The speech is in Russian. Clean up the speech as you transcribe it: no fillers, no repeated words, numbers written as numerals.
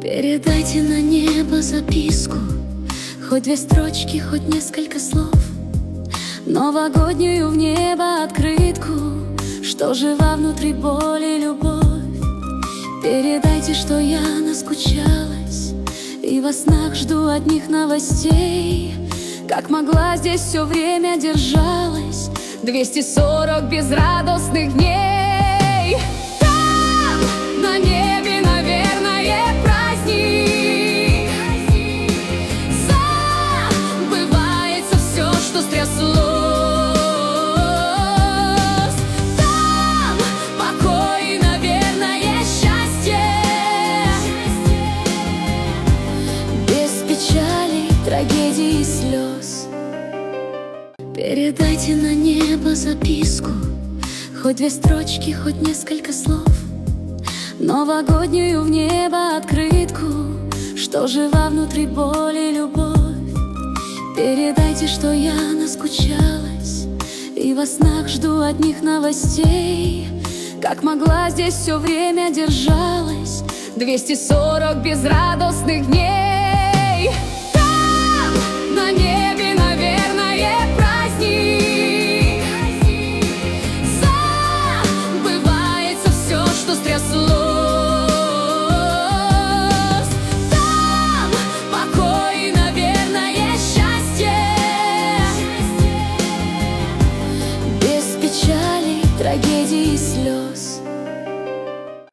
Передайте на небо записку, хоть две строчки, хоть несколько слов, новогоднюю в небо открытку, что жива внутри боль и любовь. Передайте, что я наскучалась и во снах жду одних новостей. Как могла, здесь все время держалась 240 безрадостных дней. Там, на небе, наверное, праздник. Забывается все, что стряслось. Там покой и, наверное, счастье. Без печалей, трагедий и слез. Передайте на небо записку, хоть две строчки, хоть несколько слов, новогоднюю в небо открытку, что жива внутри боль и любовь. Передайте, что я наскучалась и во снах жду одних новостей. Как могла, здесь все время держалась 240 безрадостных дней. Там, на небе,